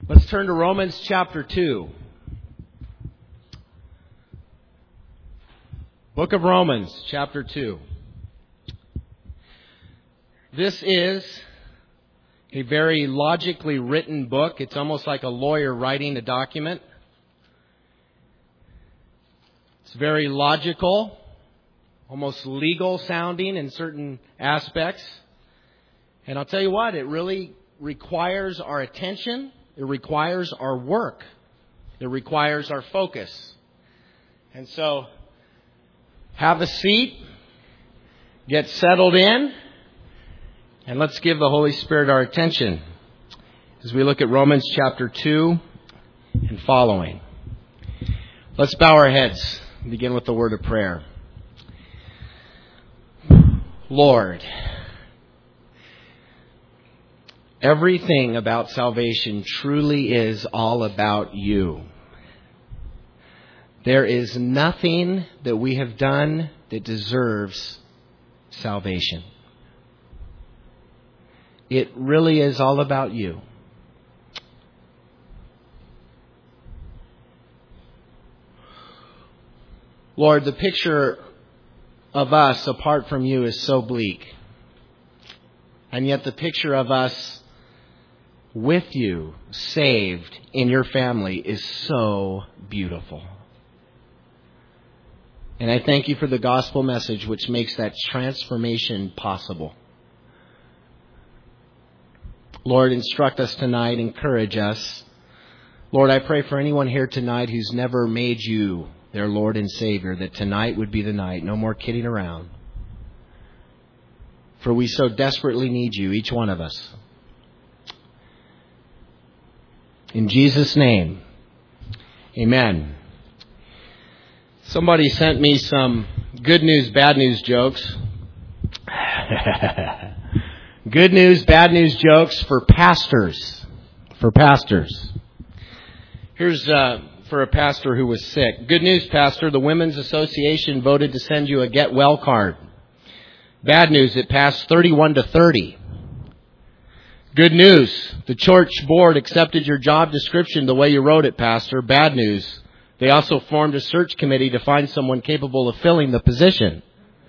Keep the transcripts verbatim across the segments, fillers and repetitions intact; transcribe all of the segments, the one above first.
Let's turn to Romans chapter two. Book of Romans chapter two. This is a very logically written book. It's almost like a lawyer writing a document. It's very logical, almost legal sounding in certain aspects. And I'll tell you what, it really requires our attention. It requires our work. It requires our focus. And so, have a seat, get settled in, and let's give the Holy Spirit our attention as we look at Romans chapter two and following. Let's bow our heads and begin with the word of prayer. Lord, everything about salvation truly is all about you. There is nothing that we have done that deserves salvation. It really is all about you. Lord, the picture of us apart from you is so bleak. And yet the picture of us with you, saved in your family, is so beautiful. And I thank you for the gospel message which makes that transformation possible. Lord, instruct us tonight, encourage us. Lord, I pray for anyone here tonight who's never made you their Lord and Savior, that tonight would be the night. No more kidding around. For we so desperately need you, each one of us. In Jesus' name, amen. Somebody sent me some good news, bad news jokes. Good news, bad news jokes for pastors. For pastors. Here's uh, for a pastor who was sick. Good news, pastor. The Women's Association voted to send you a get well card. Bad news, it passed thirty-one to thirty. Good news, the church board accepted your job description the way you wrote it, pastor. Bad news, they also formed a search committee to find someone capable of filling the position.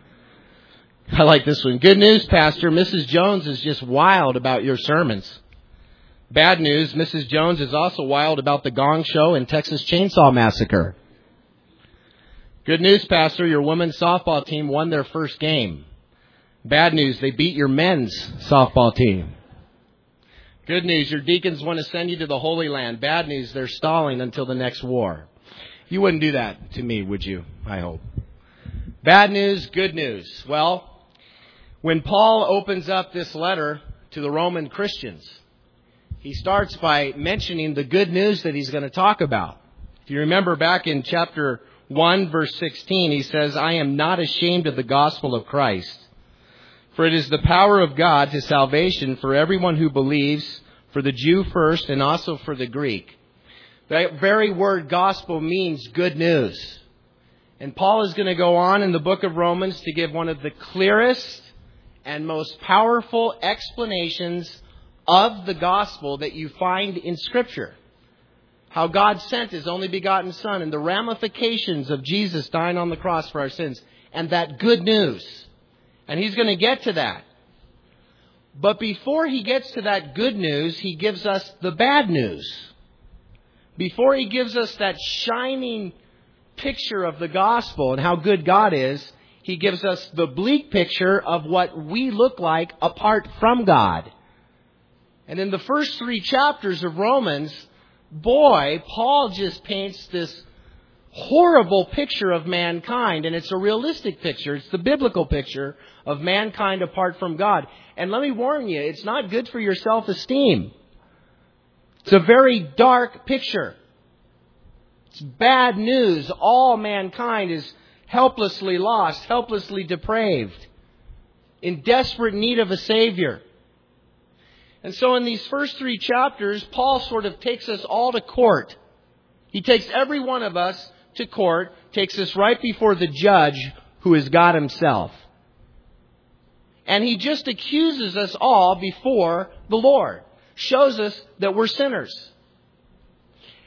I like this one. Good news, pastor. Missus Jones is just wild about your sermons. Bad news, Missus Jones is also wild about the Gong Show and Texas Chainsaw Massacre. Good news, pastor. Your women's softball team won their first game. Bad news, they beat your men's softball team. Good news, your deacons want to send you to the Holy Land. Bad news, they're stalling until the next war. You wouldn't do that to me, would you? I hope. Bad news, good news. Well, when Paul opens up this letter to the Roman Christians, he starts by mentioning the good news that he's going to talk about. If you remember back in chapter one, verse sixteen, he says, I am not ashamed of the gospel of Christ. For it is the power of God to salvation for everyone who believes, for the Jew first and also for the Greek. That very word gospel means good news. And Paul is going to go on in the book of Romans to give one of the clearest and most powerful explanations of the gospel that you find in Scripture. How God sent His only begotten Son and the ramifications of Jesus dying on the cross for our sins. And that good news. And he's going to get to that. But before he gets to that good news, he gives us the bad news. Before he gives us that shining picture of the gospel and how good God is, he gives us the bleak picture of what we look like apart from God. And in the first three chapters of Romans, boy, Paul just paints this horrible picture of mankind, and it's a realistic picture. It's the biblical picture of mankind apart from God. And let me warn you, it's not good for your self-esteem. It's a very dark picture. It's bad news. All mankind is helplessly lost, helplessly depraved, in desperate need of a Savior. And so in these first three chapters, Paul sort of takes us all to court. He takes every one of us to court, takes us right before the judge who is God Himself. And he just accuses us all before the Lord. Shows us that we're sinners.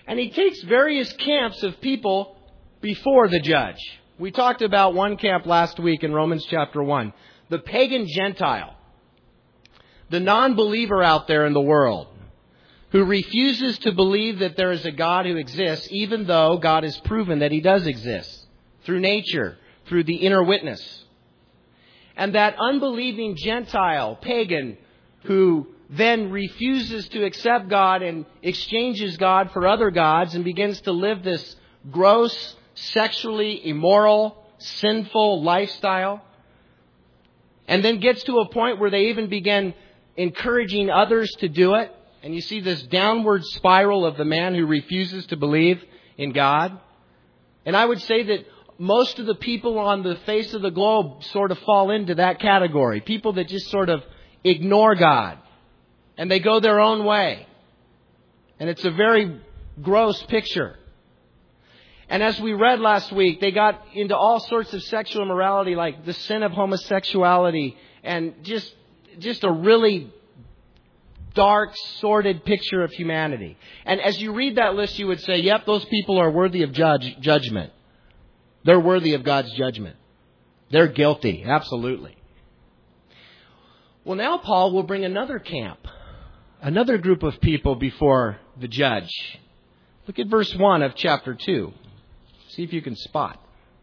And he takes various camps of people before the judge. We talked about one camp last week in Romans chapter one. The pagan Gentile. The non-believer out there in the world. Who refuses to believe that there is a God who exists, even though God has proven that He does exist. Through nature. Through the inner witness. And that unbelieving Gentile, pagan, who then refuses to accept God and exchanges God for other gods and begins to live this gross, sexually immoral, sinful lifestyle. And then gets to a point where they even begin encouraging others to do it. And you see this downward spiral of the man who refuses to believe in God. And I would say that most of the people on the face of the globe sort of fall into that category. People that just sort of ignore God. And they go their own way. And it's a very gross picture. And as we read last week, they got into all sorts of sexual immorality, like the sin of homosexuality, and just, just a really dark, sordid picture of humanity. And as you read that list, you would say, yep, those people are worthy of judge, judgment. They're worthy of God's judgment. They're guilty, absolutely. Well, now Paul will bring another camp, another group of people before the judge. Look at verse one of chapter two. See if you can spot.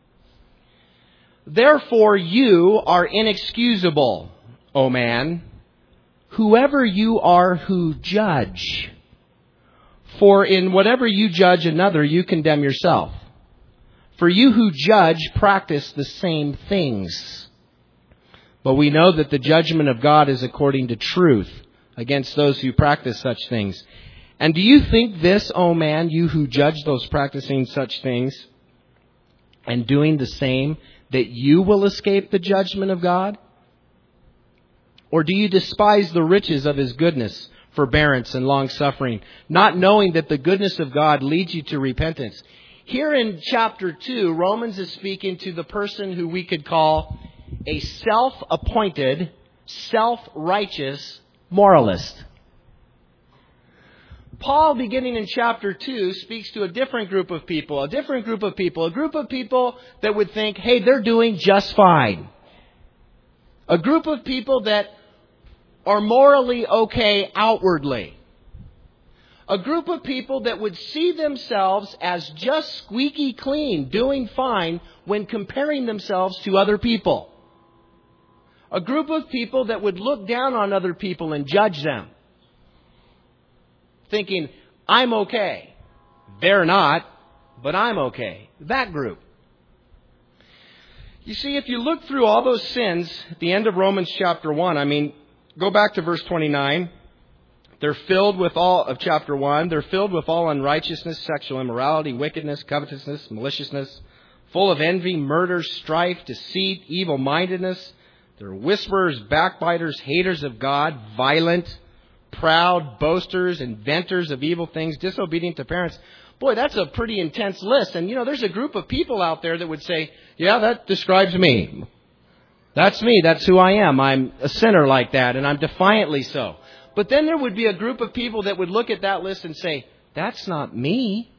Therefore you are inexcusable, O man, whoever you are who judge. For in whatever you judge another, you condemn yourself. For you who judge practice the same things. But we know that the judgment of God is according to truth against those who practice such things. And do you think this, O man, you who judge those practicing such things and doing the same, that you will escape the judgment of God? Or do you despise the riches of His goodness, forbearance, and long-suffering, not knowing that the goodness of God leads you to repentance? Here in chapter two, Romans is speaking to the person who we could call a self-appointed, self-righteous moralist. Paul, beginning in chapter two, speaks to a different group of people, a different group of people, a group of people that would think, hey, they're doing just fine. A group of people that are morally okay outwardly. A group of people that would see themselves as just squeaky clean, doing fine when comparing themselves to other people. A group of people that would look down on other people and judge them. Thinking, I'm okay. They're not, but I'm okay. That group. You see, if you look through all those sins at the end of Romans chapter one, I mean, go back to verse twenty-nine. They're filled with all of chapter one. They're filled with all unrighteousness, sexual immorality, wickedness, covetousness, maliciousness, full of envy, murder, strife, deceit, evil-mindedness. They're whisperers, backbiters, haters of God, violent, proud, boasters, inventors of evil things, disobedient to parents. Boy, that's a pretty intense list. And, you know, there's a group of people out there that would say, yeah, that describes me. That's me. That's who I am. I'm a sinner like that, and I'm defiantly so. But then there would be a group of people that would look at that list and say, that's not me.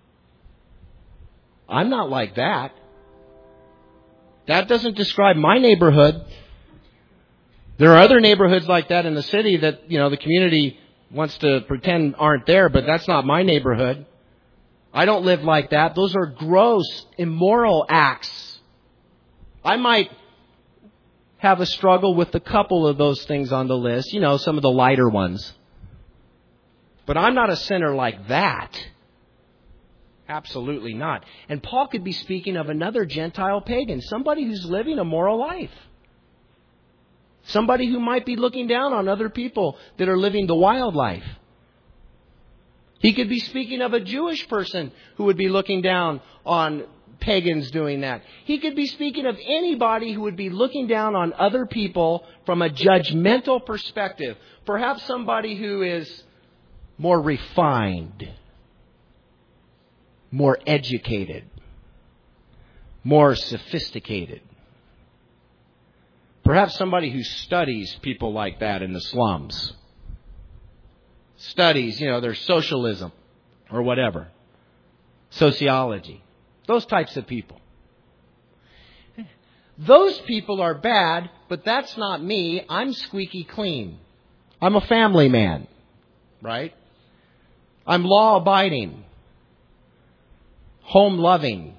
I'm not like that. That doesn't describe my neighborhood. There are other neighborhoods like that in the city that, you know, the community wants to pretend aren't there, but that's not my neighborhood. I don't live like that. Those are gross, immoral acts. I might have a struggle with a couple of those things on the list, you know, some of the lighter ones. But I'm not a sinner like that. Absolutely not. And Paul could be speaking of another Gentile pagan, somebody who's living a moral life. Somebody who might be looking down on other people that are living the wild life. He could be speaking of a Jewish person who would be looking down on pagans doing that. He could be speaking of anybody who would be looking down on other people from a judgmental perspective. Perhaps somebody who is more refined, more educated, more sophisticated. Perhaps somebody who studies people like that in the slums. Studies, you know, their socialism or whatever. Sociology. Those types of people. Those people are bad, but that's not me. I'm squeaky clean. I'm a family man, right? I'm law-abiding, home-loving.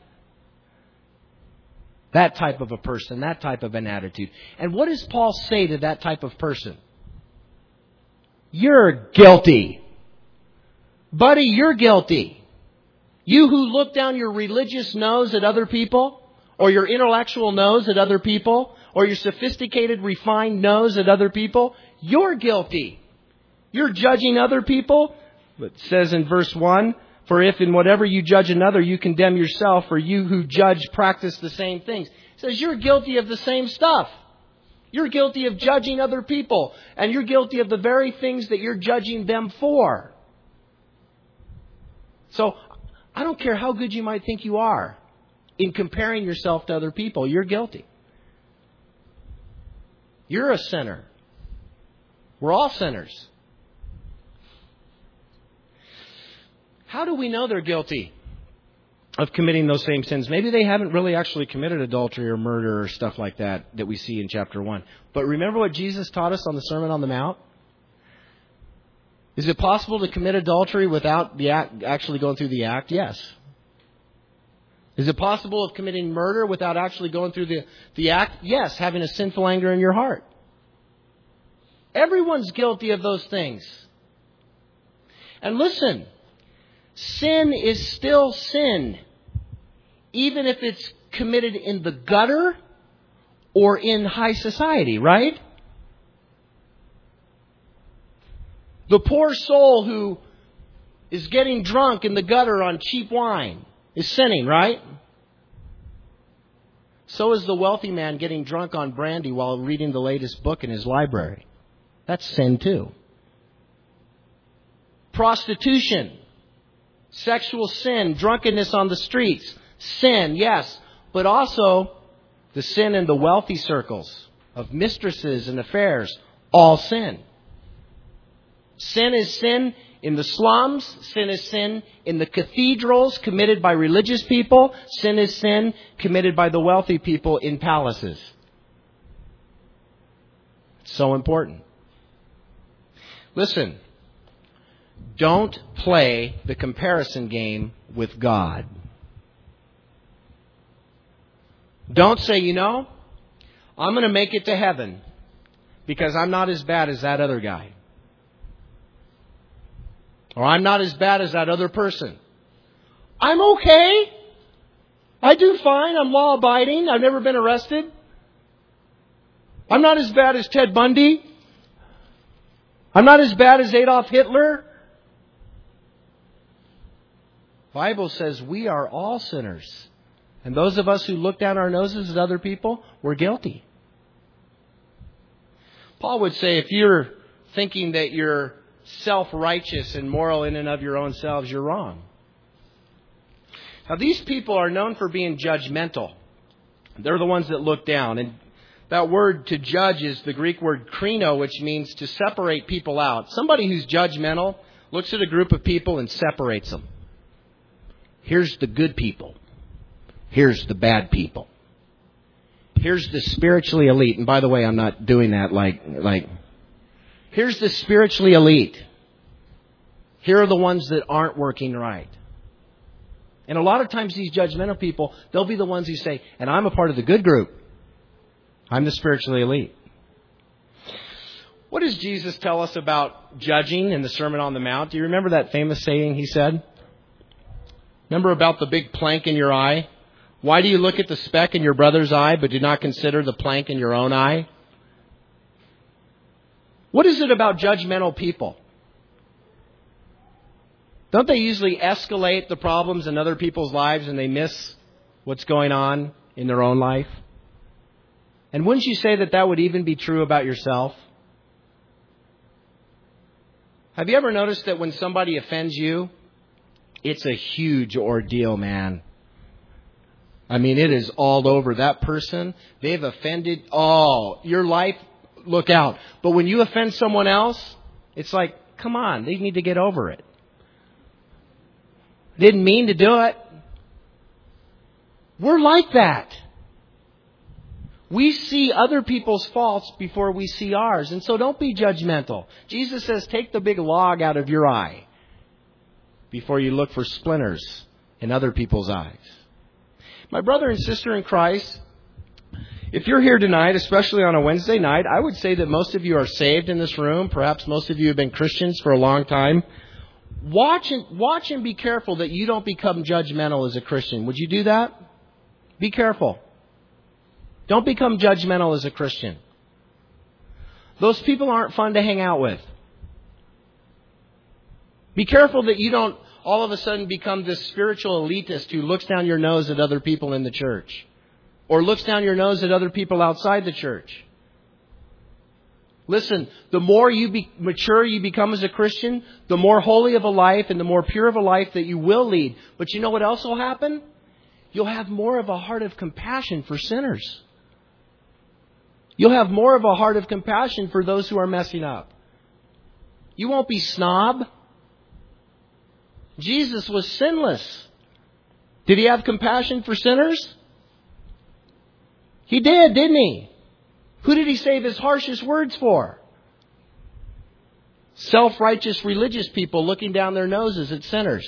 That type of a person, that type of an attitude. And what does Paul say to that type of person? You're guilty. Buddy, you're guilty. You who look down your religious nose at other people, or your intellectual nose at other people, or your sophisticated, refined nose at other people, you're guilty. You're judging other people. It says in verse one, for if in whatever you judge another, you condemn yourself, for you who judge practice the same things. It says you're guilty of the same stuff. You're guilty of judging other people, and you're guilty of the very things that you're judging them for. So, I don't care how good you might think you are in comparing yourself to other people. You're guilty. You're a sinner. We're all sinners. How do we know they're guilty of committing those same sins? Maybe they haven't really actually committed adultery or murder or stuff like that that we see in chapter one. But remember what Jesus taught us on the Sermon on the Mount? Is it possible to commit adultery without the act, actually going through the act? Yes. Is it possible of committing murder without actually going through the, the act? Yes, having a sinful anger in your heart. Everyone's guilty of those things. And listen, sin is still sin, even if it's committed in the gutter or in high society, right? The poor soul who is getting drunk in the gutter on cheap wine is sinning, right? So is the wealthy man getting drunk on brandy while reading the latest book in his library. That's sin too. Prostitution, sexual sin, drunkenness on the streets, sin, yes. But also the sin in the wealthy circles of mistresses and affairs, all sin. Sin is sin in the slums. Sin is sin in the cathedrals committed by religious people. Sin is sin committed by the wealthy people in palaces. It's so important. Listen, don't play the comparison game with God. Don't say, you know, I'm going to make it to heaven because I'm not as bad as that other guy. Or I'm not as bad as that other person. I'm okay. I do fine. I'm law-abiding. I've never been arrested. I'm not as bad as Ted Bundy. I'm not as bad as Adolf Hitler. The Bible says we are all sinners. And those of us who look down our noses at other people, we're guilty. Paul would say if you're thinking that you're self-righteous and moral in and of your own selves, you're wrong. Now, these people are known for being judgmental. They're the ones that look down. And that word to judge is the Greek word krino, which means to separate people out. Somebody who's judgmental looks at a group of people and separates them. Here's the good people. Here's the bad people. Here's the spiritually elite. And by the way, I'm not doing that like like... Here's the spiritually elite. Here are the ones that aren't working right. And a lot of times these judgmental people, they'll be the ones who say, and I'm a part of the good group. I'm the spiritually elite. What does Jesus tell us about judging in the Sermon on the Mount? Do you remember that famous saying he said? Remember about the big plank in your eye? Why do you look at the speck in your brother's eye but do not consider the plank in your own eye? What is it about judgmental people? Don't they usually escalate the problems in other people's lives and they miss what's going on in their own life? And wouldn't you say that that would even be true about yourself? Have you ever noticed that when somebody offends you, it's a huge ordeal, man? I mean, it is all over. That person, they've offended, oh, your life, look out. But when you offend someone else, it's like, come on, they need to get over it. Didn't mean to do it. We're like that. We see other people's faults before we see ours. And so don't be judgmental. Jesus says, take the big log out of your eye before you look for splinters in other people's eyes. My brother and sister in Christ, if you're here tonight, especially on a Wednesday night, I would say that most of you are saved in this room. Perhaps most of you have been Christians for a long time. Watch and, watch and be careful that you don't become judgmental as a Christian. Would you do that? Be careful. Don't become judgmental as a Christian. Those people aren't fun to hang out with. Be careful that you don't all of a sudden become this spiritual elitist who looks down your nose at other people in the church. Or looks down your nose at other people outside the church. Listen, the more you be mature you become as a Christian, the more holy of a life and the more pure of a life that you will lead. But you know what else will happen? You'll have more of a heart of compassion for sinners. You'll have more of a heart of compassion for those who are messing up. You won't be snob. Jesus was sinless. Did he have compassion for sinners? He did, didn't he? Who did he save his harshest words for? Self-righteous religious people looking down their noses at sinners.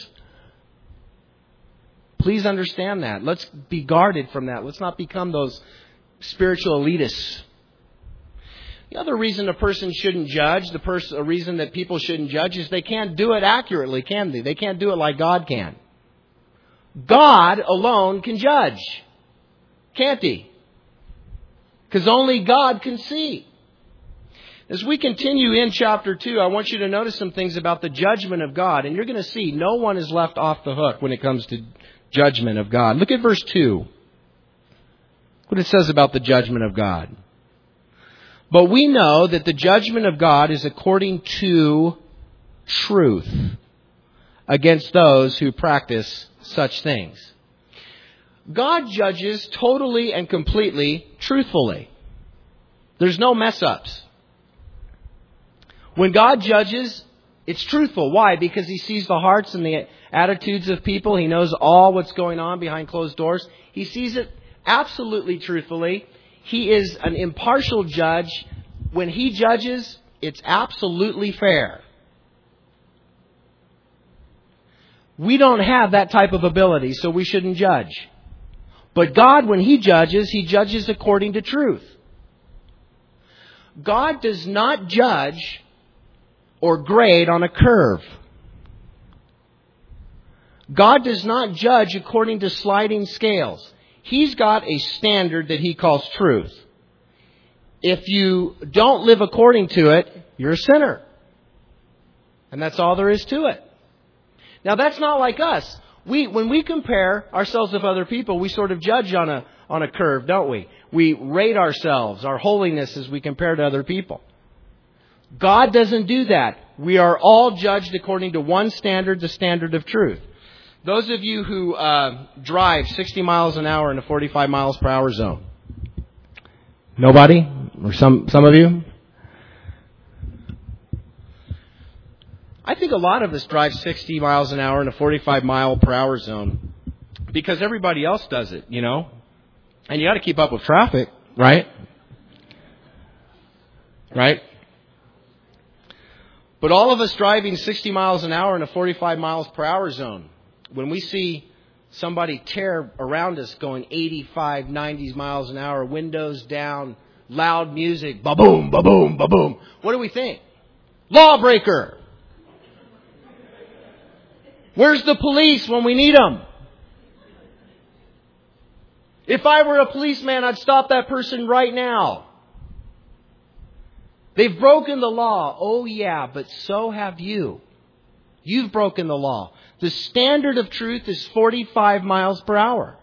Please understand that. Let's be guarded from that. Let's not become those spiritual elitists. The other reason a person shouldn't judge, the pers- a reason that people shouldn't judge, is they can't do it accurately, can they? They can't do it like God can. God alone can judge. Can't he? Because only God can see. As we continue in chapter two, I want you to notice some things about the judgment of God. And you're going to see no one is left off the hook when it comes to judgment of God. Look at verse two. What it says about the judgment of God. But we know that the judgment of God is according to truth against those who practice such things. God judges totally and completely truthfully. There's no mess-ups. When God judges, it's truthful. Why? Because he sees the hearts and the attitudes of people. He knows all what's going on behind closed doors. He sees it absolutely truthfully. He is an impartial judge. When he judges, it's absolutely fair. We don't have that type of ability, so we shouldn't judge. But God, when he judges, he judges according to truth. God does not judge or grade on a curve. God does not judge according to sliding scales. He's got a standard that he calls truth. If you don't live according to it, you're a sinner. And that's all there is to it. Now that's not like us. We, when we compare ourselves with other people, we sort of judge on a, on a curve, don't we? We rate ourselves, our holiness as we compare to other people. God doesn't do that. We are all judged according to one standard, the standard of truth. Those of you who uh, drive sixty miles an hour in a forty-five miles per hour zone. Nobody? Or some, some of you? I think a lot of us drive sixty miles an hour in a forty-five mile per hour zone because everybody else does it, you know. And you got to keep up with traffic, right? Right? But all of us driving sixty miles an hour in a forty-five miles per hour zone, when we see somebody tear around us going eighty-five, ninety miles an hour, windows down, loud music, ba-boom, ba-boom, ba-boom, what do we think? Lawbreaker! Where's the police when we need them? If I were a policeman, I'd stop that person right now. They've broken the law. Oh yeah, but so have you. You've broken the law. The standard of truth is forty-five miles per hour.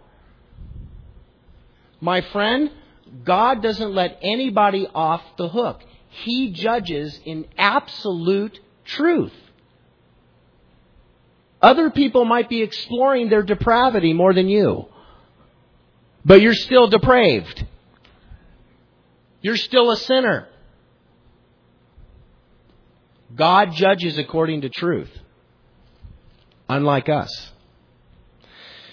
My friend, God doesn't let anybody off the hook. He judges in absolute truth. Other people might be exploring their depravity more than you. But you're still depraved. You're still a sinner. God judges according to truth. Unlike us.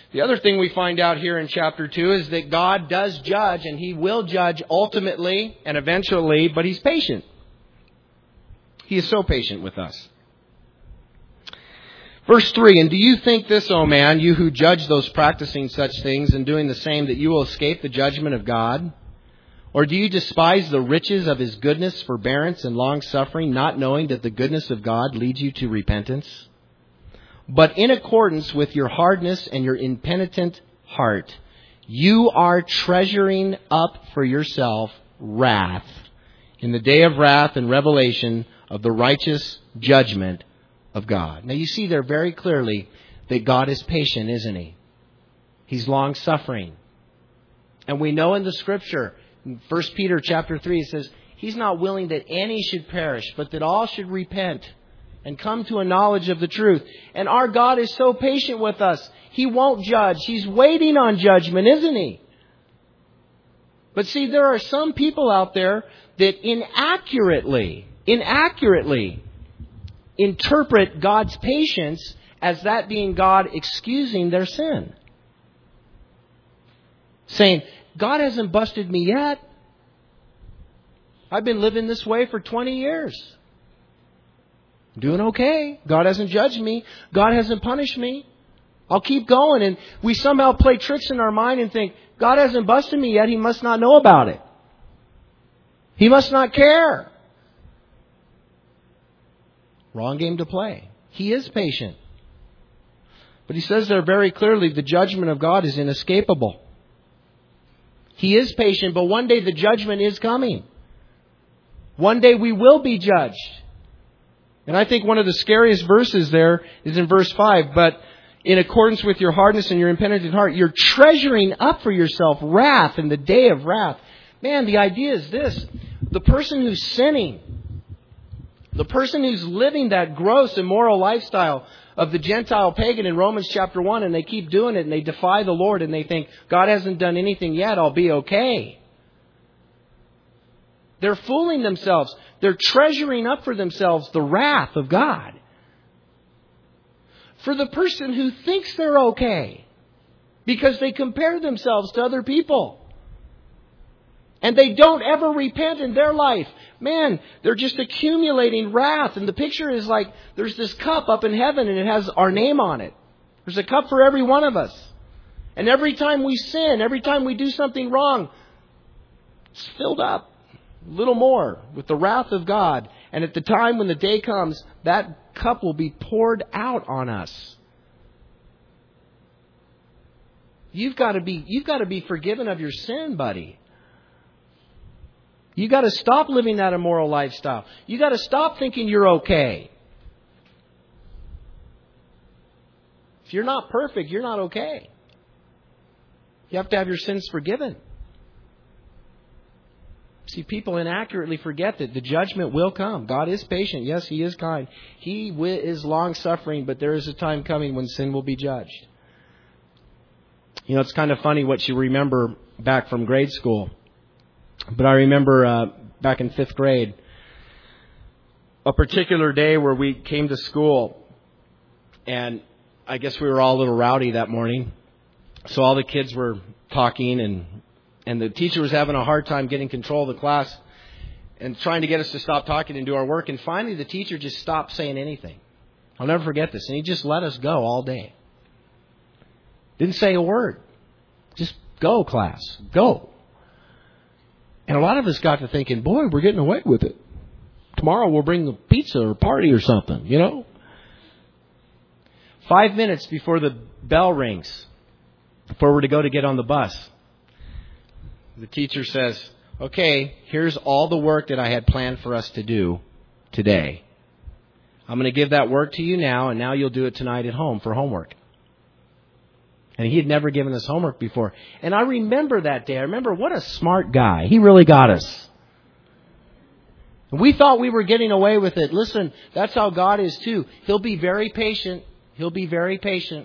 The other thing we find out here in chapter two is that God does judge, and He will judge ultimately and eventually, but He's patient. He is so patient with us. Verse three, and do you think this, O man, you who judge those practicing such things and doing the same, that you will escape the judgment of God? Or do you despise the riches of His goodness, forbearance, and long-suffering, not knowing that the goodness of God leads you to repentance? But in accordance with your hardness and your impenitent heart, you are treasuring up for yourself wrath in the day of wrath and revelation of the righteous judgment of God. Now you see there very clearly that God is patient, isn't He? He's long-suffering. And we know in the Scripture, in First Peter chapter three, it says, He's not willing that any should perish, but that all should repent and come to a knowledge of the truth. And our God is so patient with us. He won't judge. He's waiting on judgment, isn't He? But see, there are some people out there that inaccurately, inaccurately interpret God's patience as that being God excusing their sin. Saying, God hasn't busted me yet. I've been living this way for twenty years. Doing okay. God hasn't judged me. God hasn't punished me. I'll keep going. And we somehow play tricks in our mind and think, God hasn't busted me yet. He must not know about it. He must not care. Wrong game to play. He is patient. But He says there very clearly, the judgment of God is inescapable. He is patient, but one day the judgment is coming. One day we will be judged. And I think one of the scariest verses there is in verse five. But in accordance with your hardness and your impenitent heart, you're treasuring up for yourself wrath in the day of wrath. Man, the idea is this. The person who's sinning, the person who's living that gross, immoral lifestyle of the Gentile pagan in Romans chapter one, and they keep doing it and they defy the Lord and they think, God hasn't done anything yet, I'll be okay. They're fooling themselves. They're treasuring up for themselves the wrath of God. For the person who thinks they're okay, because they compare themselves to other people. And they don't ever repent in their life. Man, they're just accumulating wrath. And the picture is like there's this cup up in heaven and it has our name on it. There's a cup for every one of us. And every time we sin, every time we do something wrong, it's filled up a little more with the wrath of God. And at the time when the day comes, that cup will be poured out on us. You've got to be, you've got to be forgiven of your sin, buddy. You've got to stop living that immoral lifestyle. You've got to stop thinking you're okay. If you're not perfect, you're not okay. You have to have your sins forgiven. See, people inaccurately forget that the judgment will come. God is patient. Yes, He is kind. He is long-suffering, but there is a time coming when sin will be judged. You know, it's kind of funny what you remember back from grade school. But I remember uh, back in fifth grade, a particular day where we came to school, and I guess we were all a little rowdy that morning. So all the kids were talking, and and the teacher was having a hard time getting control of the class and trying to get us to stop talking and do our work. And finally, the teacher just stopped saying anything. I'll never forget this. And he just let us go all day. Didn't say a word. Just go, class. Go. And a lot of us got to thinking, boy, we're getting away with it. Tomorrow we'll bring a pizza or a party or something, you know. Five minutes before the bell rings, before we're to go to get on the bus, the teacher says, okay, here's all the work that I had planned for us to do today. I'm going to give that work to you now, and now you'll do it tonight at home for homework. And he had never given us homework before. And I remember that day. I remember what a smart guy. He really got us. We thought we were getting away with it. Listen, that's how God is too. He'll be very patient. He'll be very patient.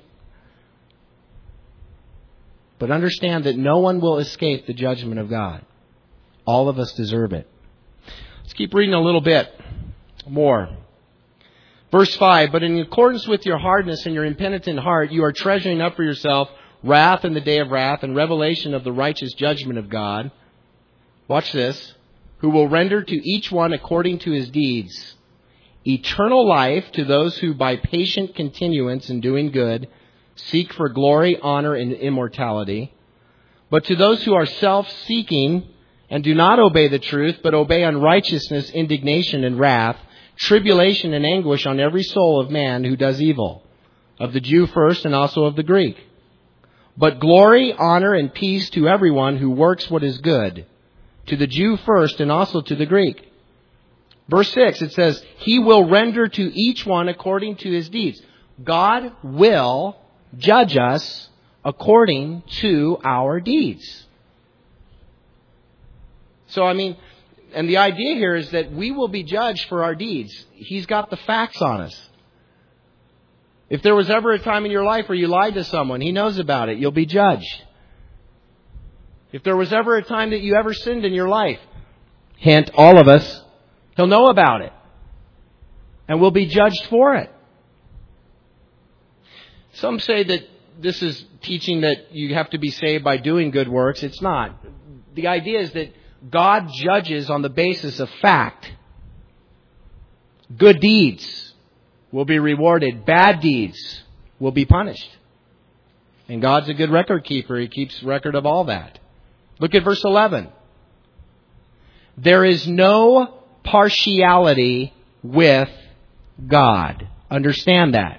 But understand that no one will escape the judgment of God. All of us deserve it. Let's keep reading a little bit more. Verse five, but in accordance with your hardness and your impenitent heart, you are treasuring up for yourself wrath in the day of wrath, and revelation of the righteous judgment of God. Watch this. Who will render to each one according to his deeds. Eternal life to those who by patient continuance in doing good seek for glory, honor, and immortality. But to those who are self-seeking and do not obey the truth, but obey unrighteousness, indignation, and wrath, tribulation and anguish on every soul of man who does evil, of the Jew first and also of the Greek. But glory, honor, and peace to everyone who works what is good, to the Jew first and also to the Greek. Verse six, it says, He will render to each one according to his deeds. God will judge us according to our deeds. So, I mean, and the idea here is that we will be judged for our deeds. He's got the facts on us. If there was ever a time in your life where you lied to someone, He knows about it. You'll be judged. If there was ever a time that you ever sinned in your life, hint, all of us, He'll know about it. And we'll be judged for it. Some say that this is teaching that you have to be saved by doing good works. It's not. The idea is that God judges on the basis of fact. Good deeds will be rewarded. Bad deeds will be punished. And God's a good record keeper. He keeps record of all that. Look at verse eleven. There is no partiality with God. Understand that.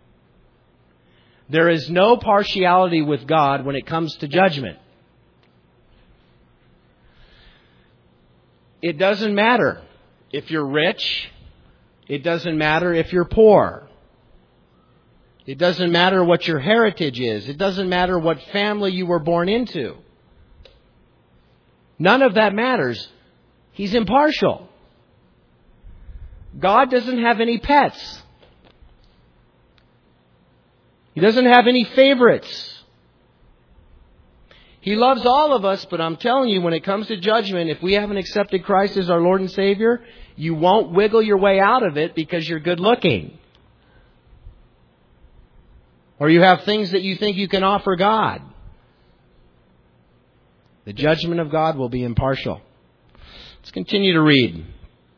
There is no partiality with God when it comes to judgment. It doesn't matter if you're rich. It doesn't matter if you're poor. It doesn't matter what your heritage is. It doesn't matter what family you were born into. None of that matters. He's impartial. God doesn't have any pets. He doesn't have any favorites. He loves all of us, but I'm telling you, when it comes to judgment, if we haven't accepted Christ as our Lord and Savior, you won't wiggle your way out of it because you're good looking. Or you have things that you think you can offer God. The judgment of God will be impartial. Let's continue to read.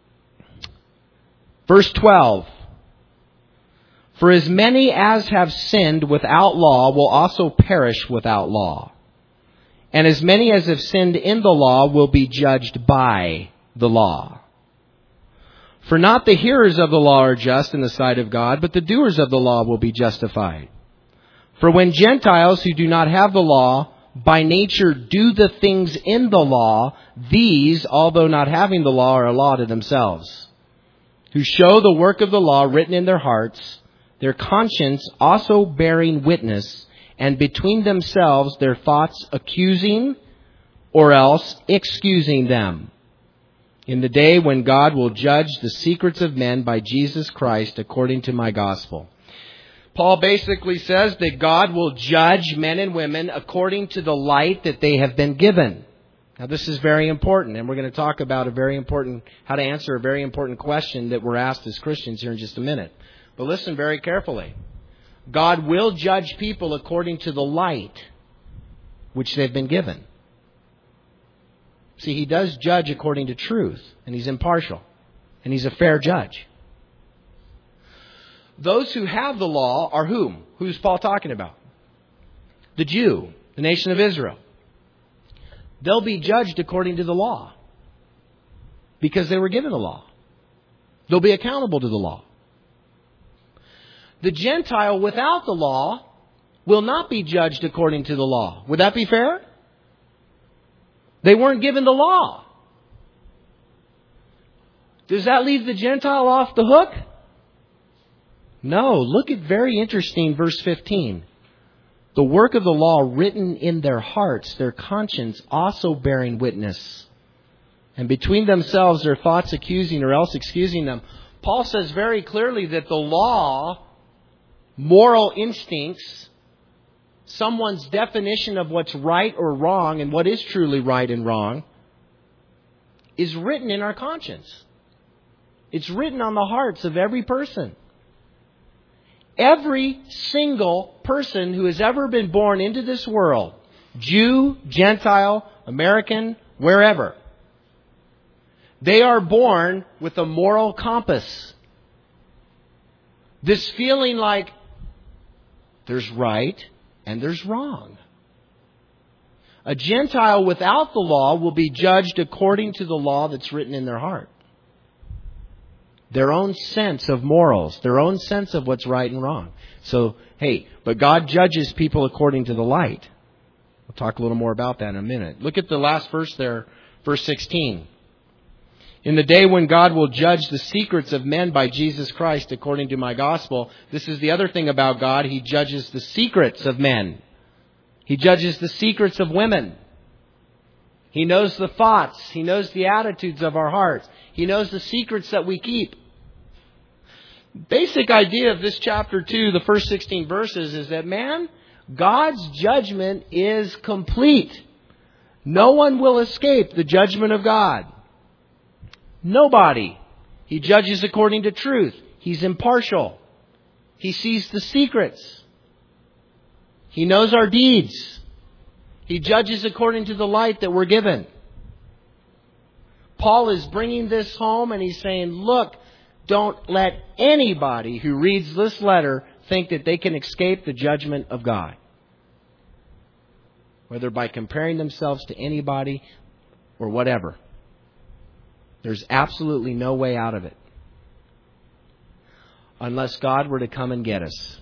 Verse twelve. For as many as have sinned without law will also perish without law. And as many as have sinned in the law will be judged by the law. For not the hearers of the law are just in the sight of God, but the doers of the law will be justified. For when Gentiles who do not have the law by nature do the things in the law, these, although not having the law, are a law to themselves, who show the work of the law written in their hearts, their conscience also bearing witness, and between themselves their thoughts accusing or else excusing them, in the day when God will judge the secrets of men by Jesus Christ according to my gospel. Paul basically says that God will judge men and women according to the light that they have been given. Now, this is very important, and we're going to talk about a very important, how to answer a very important question that we're asked as Christians here in just a minute. But listen very carefully. God will judge people according to the light which they've been given. See, He does judge according to truth, and He's impartial, and He's a fair judge. Those who have the law are whom? Who's Paul talking about? The Jew, the nation of Israel. They'll be judged according to the law because they were given the law. They'll be accountable to the law. The Gentile without the law will not be judged according to the law. Would that be fair? They weren't given the law. Does that leave the Gentile off the hook? No. Look at very interesting verse fifteen. The work of the law written in their hearts, their conscience also bearing witness. And between themselves their thoughts accusing or else excusing them. Paul says very clearly that the law, moral instincts, someone's definition of what's right or wrong and what is truly right and wrong, is written in our conscience. It's written on the hearts of every person. Every single person who has ever been born into this world, Jew, Gentile, American, wherever, they are born with a moral compass. This feeling like there's right and there's wrong. A Gentile without the law will be judged according to the law that's written in their heart. Their own sense of morals, their own sense of what's right and wrong. So, hey, but God judges people according to the light. We'll talk a little more about that in a minute. Look at the last verse there, verse sixteen. In the day when God will judge the secrets of men by Jesus Christ according to my gospel. This is the other thing about God. He judges the secrets of men. He judges the secrets of women. He knows the thoughts. He knows the attitudes of our hearts. He knows the secrets that we keep. Basic idea of this chapter two, the first sixteen verses, is that, man, God's judgment is complete. No one will escape the judgment of God. Nobody. He judges according to truth. He's impartial. He sees the secrets. He knows our deeds. He judges according to the light that we're given. Paul is bringing this home and he's saying, look, don't let anybody who reads this letter think that they can escape the judgment of God. Whether by comparing themselves to anybody or whatever. There's absolutely no way out of it. Unless God were to come and get us.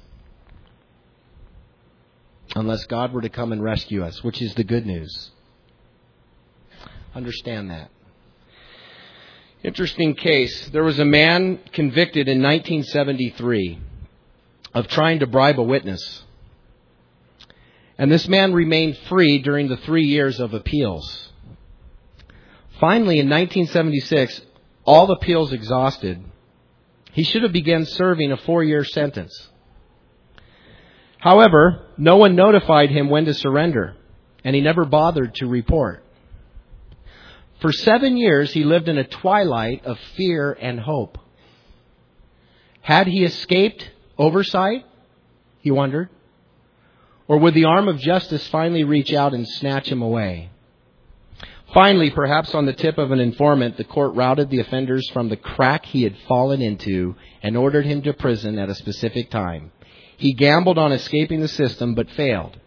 Unless God were to come and rescue us, which is the good news. Understand that. Interesting case. There was a man convicted in nineteen seventy-three of trying to bribe a witness. And this man remained free during the three years of appeals. Finally, in nineteen seventy-six, all appeals exhausted, he should have begun serving a four-year sentence. However, no one notified him when to surrender, and he never bothered to report. For seven years, he lived in a twilight of fear and hope. Had he escaped oversight? He wondered. Or would the arm of justice finally reach out and snatch him away? Finally, perhaps on the tip of an informant, the court routed the offenders from the crack he had fallen into and ordered him to prison at a specific time. He gambled on escaping the system, but failed.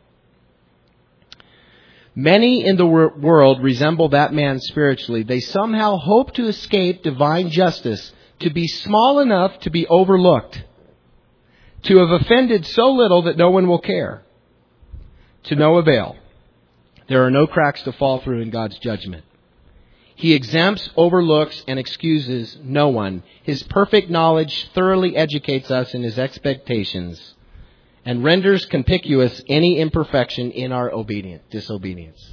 Many in the wor- world resemble that man spiritually. They somehow hope to escape divine justice, to be small enough to be overlooked, to have offended so little that no one will care, to no avail. There are no cracks to fall through in God's judgment. He exempts, overlooks, and excuses no one. His perfect knowledge thoroughly educates us in His expectations and renders conspicuous any imperfection in our obedience, disobedience.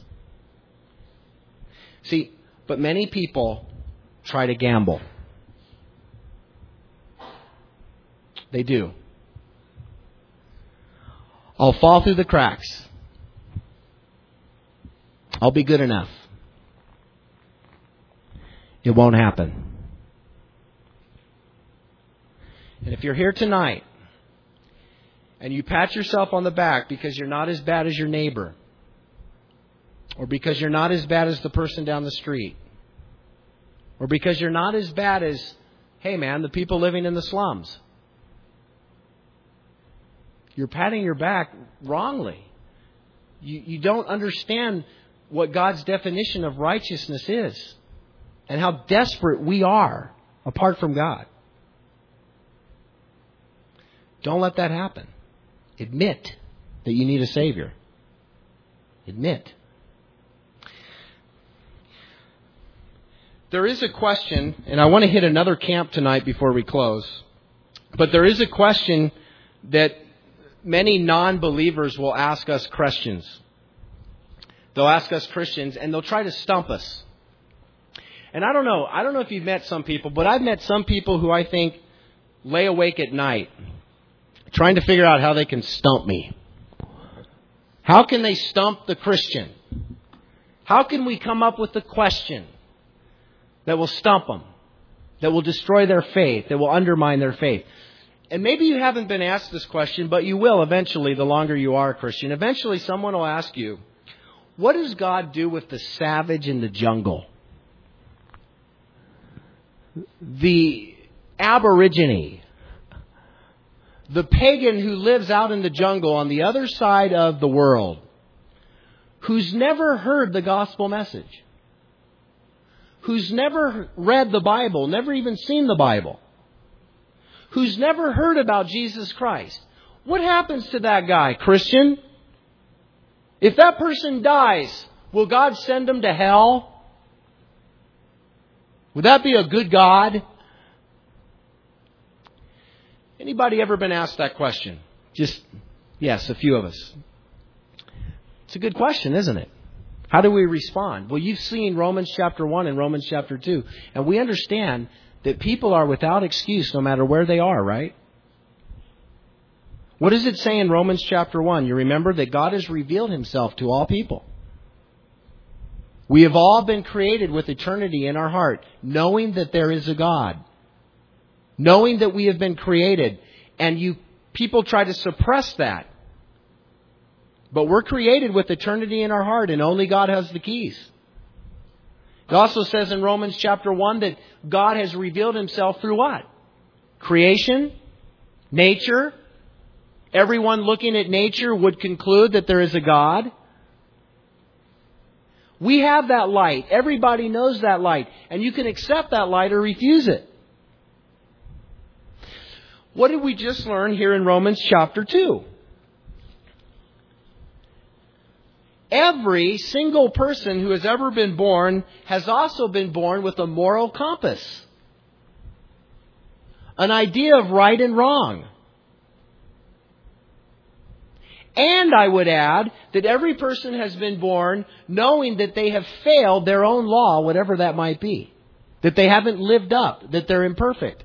See, but many people try to gamble. They do. I'll fall through the cracks. I'll be good enough. It won't happen. And if you're here tonight and you pat yourself on the back because you're not as bad as your neighbor, or because you're not as bad as the person down the street, or because you're not as bad as, hey man, the people living in the slums, you're patting your back wrongly. You, you don't understand what God's definition of righteousness is and how desperate we are apart from God. Don't let that happen. Admit that you need a Savior. Admit. There is a question, and I want to hit another camp tonight before we close, but there is a question that many non-believers will ask us Christians. They'll ask us Christians, and they'll try to stump us. And I don't know. I don't know if you've met some people, but I've met some people who I think lay awake at night trying to figure out how they can stump me. How can they stump the Christian? How can we come up with a question that will stump them, that will destroy their faith, that will undermine their faith? and maybe you haven't been asked this question, but you will eventually the longer you are a Christian. Eventually someone will ask you, what does God do with the savage in the jungle? The Aborigine, the pagan who lives out in the jungle on the other side of the world, who's never heard the gospel message, who's never read the Bible, never even seen the Bible, who's never heard about Jesus Christ. What happens to that guy, Christian? If that person dies, will God send him to hell? Would that be a good God? Anybody ever been asked that question? Just, yes, a few of us. It's a good question, isn't it? How do we respond? Well, you've seen Romans chapter one and Romans chapter two. And we understand that people are without excuse no matter where they are, right? What does it say in Romans chapter one? You remember that God has revealed Himself to all people. We have all been created with eternity in our heart, knowing that there is a God. Knowing that we have been created. And you people try to suppress that. But we're created with eternity in our heart, and only God has the keys. It also says in Romans chapter one that God has revealed Himself through what? Creation, nature. Everyone looking at nature would conclude that there is a God. We have that light. Everybody knows that light. And you can accept that light or refuse it. What did we just learn here in Romans chapter two? Every single person who has ever been born has also been born with a moral compass. An idea of right and wrong. And I would add that every person has been born knowing that they have failed their own law, whatever that might be. That they haven't lived up, that they're imperfect.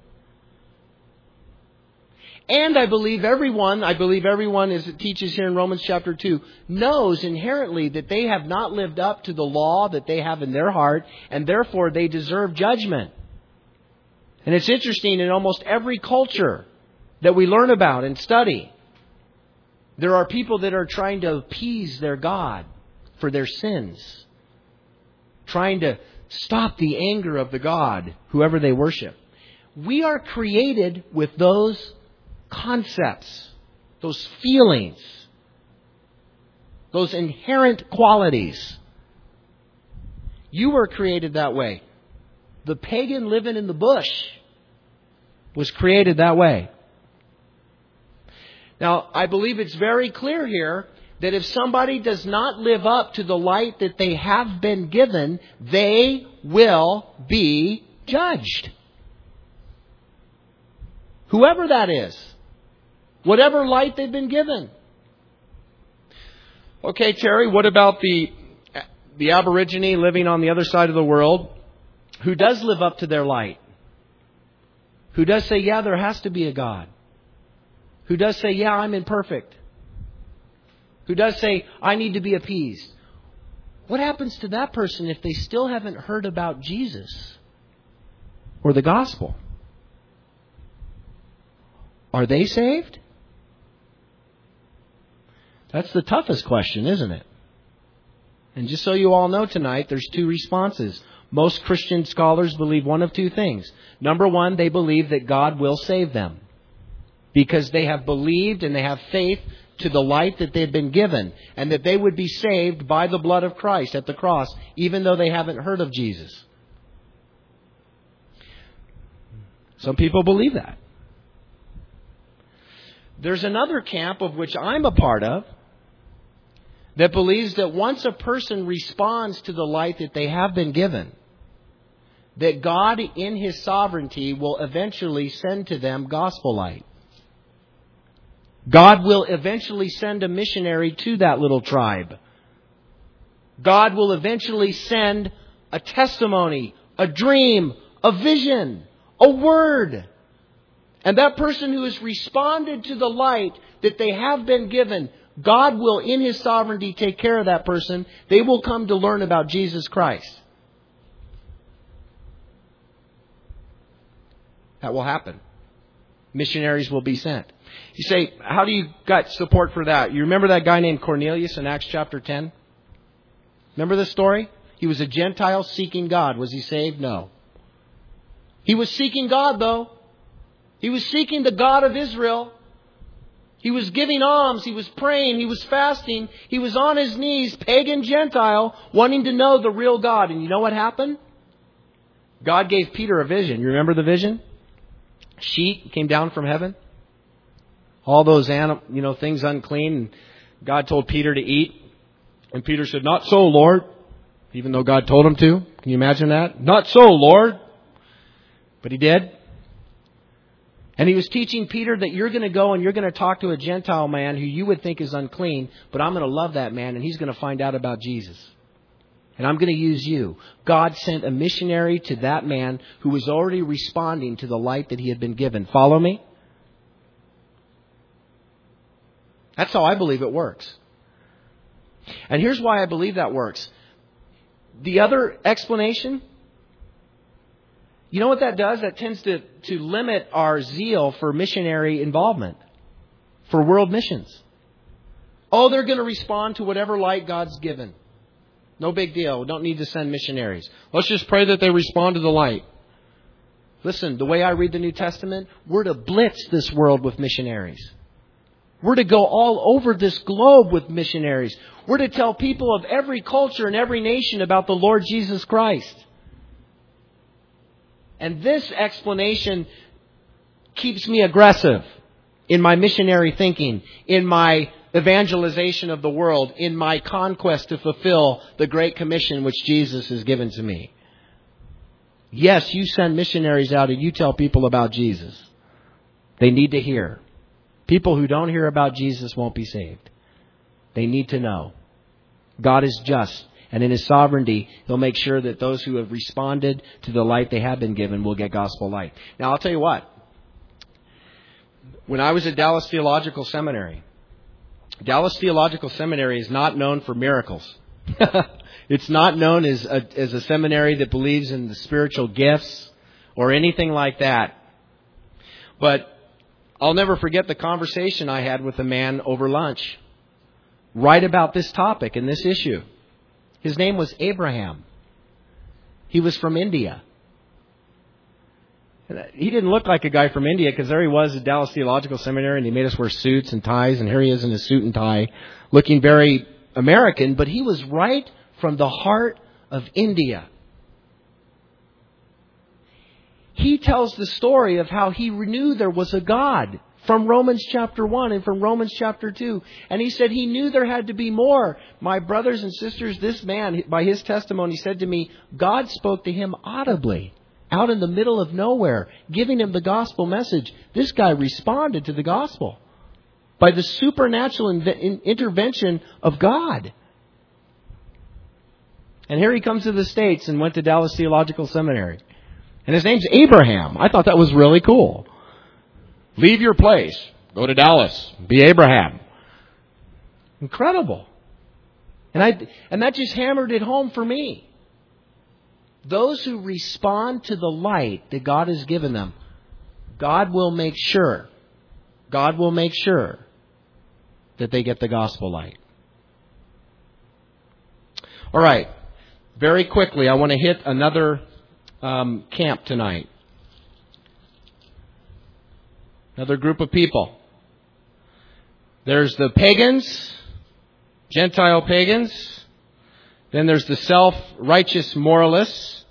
And I believe everyone, I believe everyone, as it teaches here in Romans chapter two, knows inherently that they have not lived up to the law that they have in their heart, and therefore they deserve judgment. And it's interesting, in almost every culture that we learn about and study, there are people that are trying to appease their God for their sins. Trying to stop the anger of the God, whoever they worship. We are created with those concepts, those feelings, those inherent qualities. You were created that way. The pagan living in the bush was created that way. Now, I believe it's very clear here that if somebody does not live up to the light that they have been given, they will be judged. Whoever that is. Whatever light they've been given. Okay, Terry, what about the the Aborigine living on the other side of the world who does live up to their light? Who does say, yeah, there has to be a God. Who does say, yeah, I'm imperfect. Who does say, I need to be appeased. What happens to that person if they still haven't heard about Jesus or the gospel? Are they saved? That's the toughest question, isn't it? And just so you all know tonight, there's two responses. Most Christian scholars believe one of two things. Number one, they believe that God will save them because they have believed and they have faith to the light that they've been given, and that they would be saved by the blood of Christ at the cross, even though they haven't heard of Jesus. Some people believe that. There's another camp of which I'm a part of that believes that once a person responds to the light that they have been given, that God in His sovereignty will eventually send to them gospel light. God will eventually send a missionary to that little tribe. God will eventually send a testimony, a dream, a vision, a word. And that person who has responded to the light that they have been given, God will in His sovereignty take care of that person. They will come to learn about Jesus Christ. That will happen. missionaries will be sent. You say, how do you got support for that? You remember that guy named Cornelius in Acts chapter ten? Remember the story? He was a Gentile seeking God. Was he saved? No. He was seeking God, though. He was seeking the God of Israel. He was giving alms. He was praying. He was fasting. He was on his knees, pagan Gentile, wanting to know the real God. And you know what happened? God gave Peter a vision. You remember the vision? Sheet came down from heaven. All those anim- you know, things unclean. And God told Peter to eat. And Peter said, "Not so, Lord." Even though God told him to. Can you imagine that? "Not so, Lord." But he did. And he was teaching Peter that you're going to go and you're going to talk to a Gentile man who you would think is unclean, but I'm going to love that man and he's going to find out about Jesus. And I'm going to use you. God sent a missionary to that man who was already responding to the light that he had been given. Follow me? That's how I believe it works. And here's why I believe that works. The other explanation, you know what that does? That tends to, to limit our zeal for missionary involvement, for world missions. Oh, they're going to respond to whatever light God's given. No big deal. We don't need to send missionaries. Let's just pray that they respond to the light. Listen, the way I read the New Testament, we're to blitz this world with missionaries. We're to go all over this globe with missionaries. We're to tell people of every culture and every nation about the Lord Jesus Christ. And this explanation keeps me aggressive in my missionary thinking, in my evangelization of the world, in my conquest to fulfill the Great Commission which Jesus has given to me. Yes, you send missionaries out and you tell people about Jesus. They need to hear. People who don't hear about Jesus won't be saved. They need to know. God is just. And in His sovereignty, He'll make sure that those who have responded to the light they have been given will get gospel light. Now, I'll tell you what. When I was at Dallas Theological Seminary, Dallas Theological Seminary is not known for miracles. It's not known as a, as a seminary that believes in the spiritual gifts or anything like that. But I'll never forget the conversation I had with a man over lunch right about this topic and this issue. His name was Abraham. He was from India. He didn't look like a guy from India because there he was at Dallas Theological Seminary and he made us wear suits and ties, and here he is in his suit and tie looking very American, but he was right from the heart of India. He tells the story of how he knew there was a God from Romans chapter one and from Romans chapter two. And he said he knew there had to be more. My brothers and sisters, this man, by his testimony, said to me, God spoke to him audibly, out in the middle of nowhere, giving him the gospel message. This guy responded to the gospel by the supernatural in- intervention of God. And here he comes to the States and went to Dallas Theological Seminary. And his name's Abraham. I thought that was really cool. Leave your place. Go to Dallas. Be Abraham. Incredible. And I and that just hammered it home for me. Those who respond to the light that God has given them, God will make sure, God will make sure that they get the gospel light. All right. Very quickly, I want to hit another um, camp tonight. Another group of people. There's the pagans, Gentile pagans. Then there's the self-righteous moralists.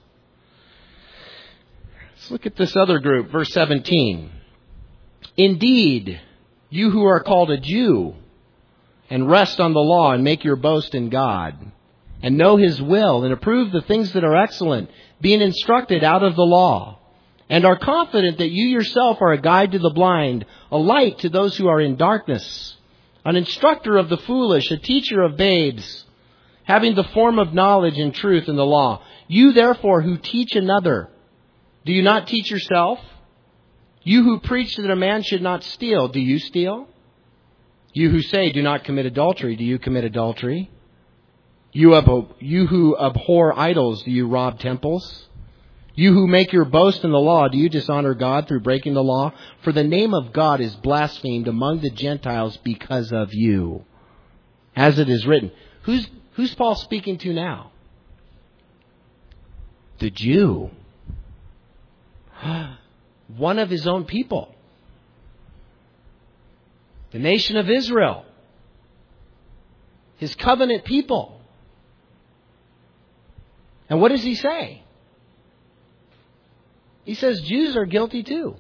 Let's look at this other group, verse seventeen. Indeed, you who are called a Jew and rest on the law and make your boast in God and know His will and approve the things that are excellent, being instructed out of the law, and are confident that you yourself are a guide to the blind, a light to those who are in darkness, an instructor of the foolish, a teacher of babes, having the form of knowledge and truth in the law. You therefore who teach another, do you not teach yourself? You who preach that a man should not steal, do you steal? You who say do not commit adultery, do you commit adultery? You, ab- you who abhor idols, do you rob temples? You who make your boast in the law, do you dishonor God through breaking the law? For the name of God is blasphemed among the Gentiles because of you. As it is written. Who's, who's Paul speaking to now? The Jew. One of his own people. The nation of Israel. His covenant people. And what does he say? He says Jews are guilty too.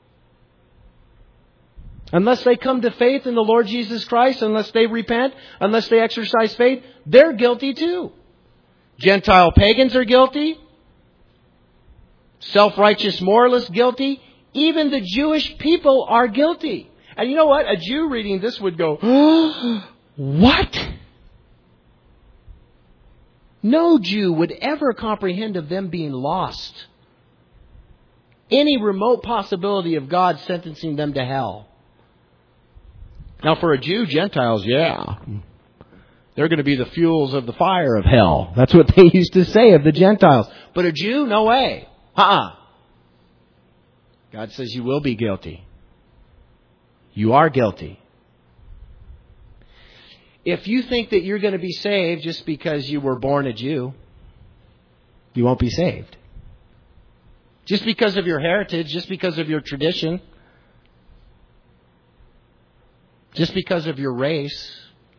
Unless they come to faith in the Lord Jesus Christ, unless they repent, unless they exercise faith, they're guilty too. Gentile pagans are guilty. Self-righteous moralists guilty. Even the Jewish people are guilty. And you know what? A Jew reading this would go, what? No Jew would ever comprehend of them being lost. Any remote possibility of God sentencing them to hell. Now for a Jew, Gentiles, yeah. They're going to be the fuels of the fire of hell. That's what they used to say of the Gentiles. But a Jew, no way. Uh-uh. God says you will be guilty. You are guilty. If you think that you're going to be saved just because you were born a Jew, you won't be saved. Just because of your heritage, just because of your tradition, just because of your race.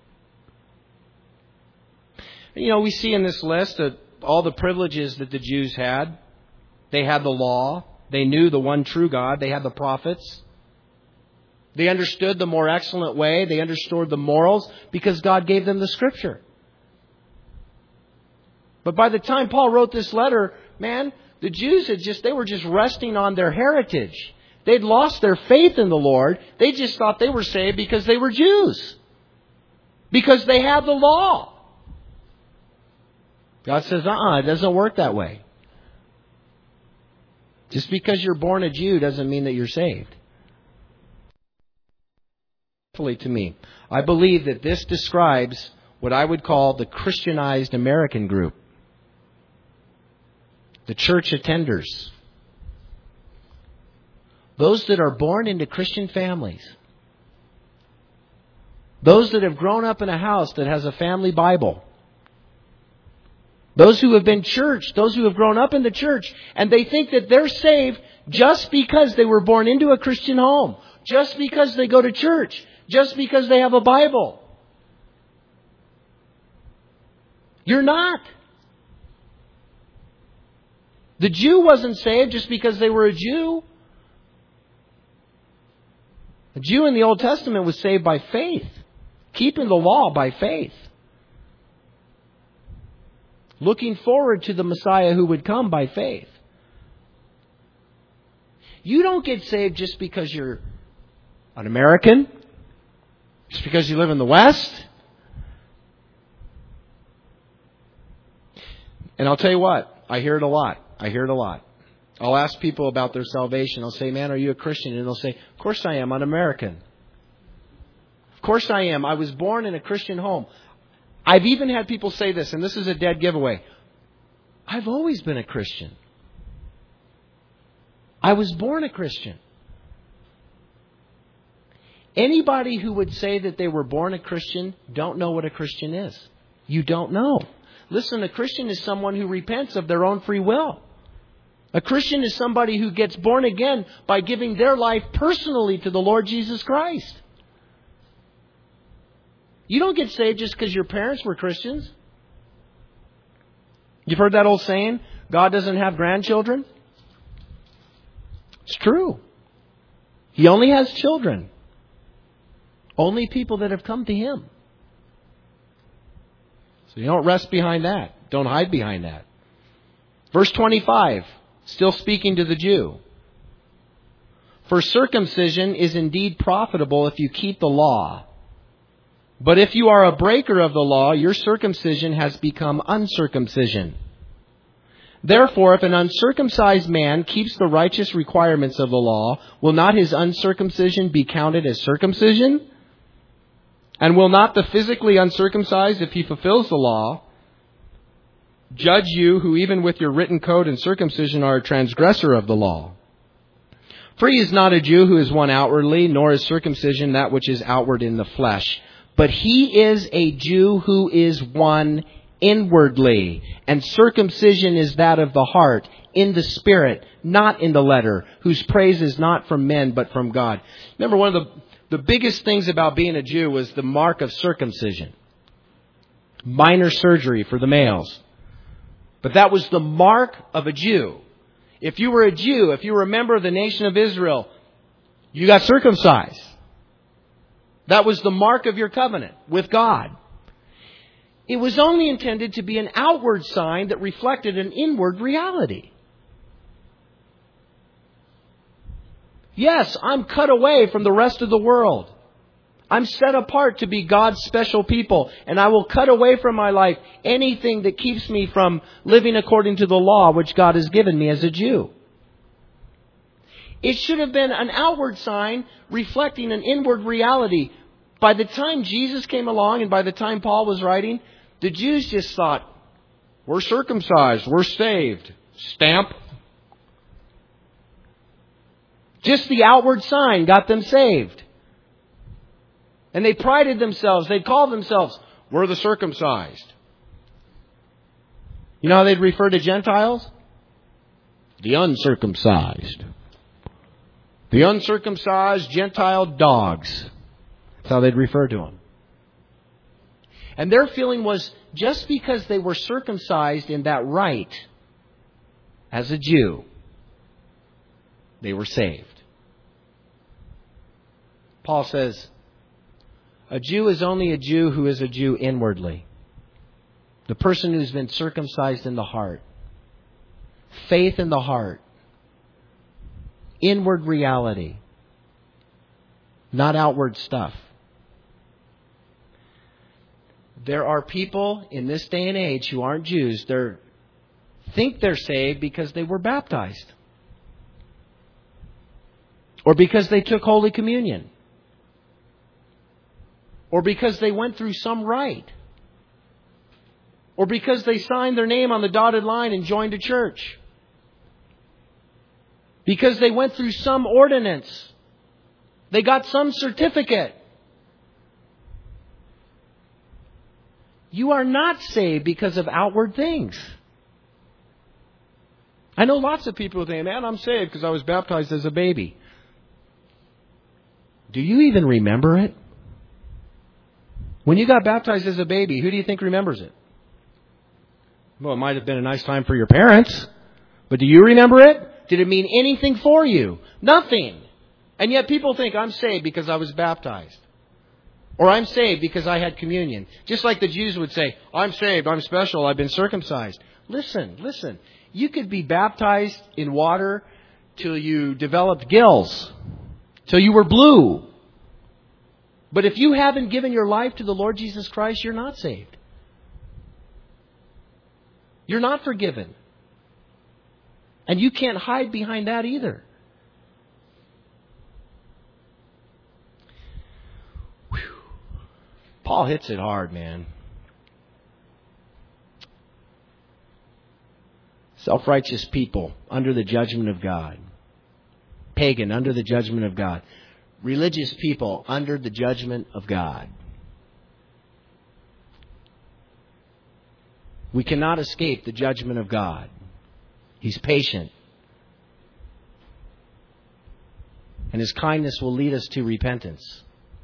You know, we see in this list that all the privileges that the Jews had. They had the law. They knew the one true God. They had the prophets. They understood the more excellent way. They understood the morals because God gave them the Scripture. But by the time Paul wrote this letter, man, the Jews had just, they were just resting on their heritage. They'd lost their faith in the Lord. They just thought they were saved because they were Jews. Because they had the law. God says, uh-uh, it doesn't work that way. Just because you're born a Jew doesn't mean that you're saved. To me, I believe that this describes what I would call the Christianized American group. The church attenders. Those that are born into Christian families. Those that have grown up in a house that has a family Bible. Those who have been churched, those who have grown up in the church, and they think that they're saved just because they were born into a Christian home. Just because they go to church. Just because they have a Bible. You're not. The Jew wasn't saved just because they were a Jew. A Jew in the Old Testament was saved by faith. Keeping the law by faith. Looking forward to the Messiah who would come by faith. You don't get saved just because you're an American. Just because you live in the West. And I'll tell you what, I hear it a lot. I hear it a lot. I'll ask people about their salvation. I'll say, man, are you a Christian? And they'll say, of course I am. I'm American. Of course I am. I was born in a Christian home. I've even had people say this, and this is a dead giveaway. I've always been a Christian. I was born a Christian. Anybody who would say that they were born a Christian don't know what a Christian is. You don't know. Listen, a Christian is someone who repents of their own free will. A Christian is somebody who gets born again by giving their life personally to the Lord Jesus Christ. You don't get saved just because your parents were Christians. You've heard that old saying, God doesn't have grandchildren? It's true. He only has children. Only people that have come to Him. So you don't rest behind that. Don't hide behind that. Verse twenty-five, still speaking to the Jew. For circumcision is indeed profitable if you keep the law. But if you are a breaker of the law, your circumcision has become uncircumcision. Therefore, if an uncircumcised man keeps the righteous requirements of the law, will not his uncircumcision be counted as circumcision? And will not the physically uncircumcised, if he fulfills the law, judge you who even with your written code and circumcision are a transgressor of the law. For he is not a Jew who is one outwardly, nor is circumcision that which is outward in the flesh. But he is a Jew who is one inwardly. And circumcision is that of the heart, in the spirit, not in the letter, whose praise is not from men, but from God. Remember, one of the, the biggest things about being a Jew was the mark of circumcision. Minor surgery for the males. But that was the mark of a Jew. If you were a Jew, if you were a member of the nation of Israel, you got circumcised. That was the mark of your covenant with God. It was only intended to be an outward sign that reflected an inward reality. Yes, I'm cut away from the rest of the world. I'm set apart to be God's special people, and I will cut away from my life anything that keeps me from living according to the law which God has given me as a Jew. It should have been an outward sign reflecting an inward reality. By the time Jesus came along and by the time Paul was writing, the Jews just thought, we're circumcised, we're saved. Stamp. Just the outward sign got them saved. And they prided themselves. They'd call themselves, we're the circumcised. You know how they'd refer to Gentiles? The uncircumcised. The uncircumcised Gentile dogs. That's how they'd refer to them. And their feeling was, just because they were circumcised in that rite as a Jew, they were saved. Paul says, a Jew is only a Jew who is a Jew inwardly. The person who's been circumcised in the heart. Faith in the heart. Inward reality. Not outward stuff. There are people in this day and age who aren't Jews. They think they're saved because they were baptized. Or because they took Holy Communion. Or because they went through some rite. Or because they signed their name on the dotted line and joined a church. Because they went through some ordinance. They got some certificate. You are not saved because of outward things. I know lots of people who think, man, I'm saved because I was baptized as a baby. Do you even remember it? When you got baptized as a baby, who do you think remembers it? Well, it might have been a nice time for your parents. But do you remember it? Did it mean anything for you? Nothing. And yet people think I'm saved because I was baptized. Or I'm saved because I had communion. Just like the Jews would say, I'm saved, I'm special, I've been circumcised. Listen, listen. You could be baptized in water till you developed gills. Till you were blue. But if you haven't given your life to the Lord Jesus Christ, you're not saved. You're not forgiven. And you can't hide behind that either. Whew. Paul hits it hard, man. Self-righteous people under the judgment of God. Pagan under the judgment of God. Religious people under the judgment of God. We cannot escape the judgment of God. He's patient. And His kindness will lead us to repentance.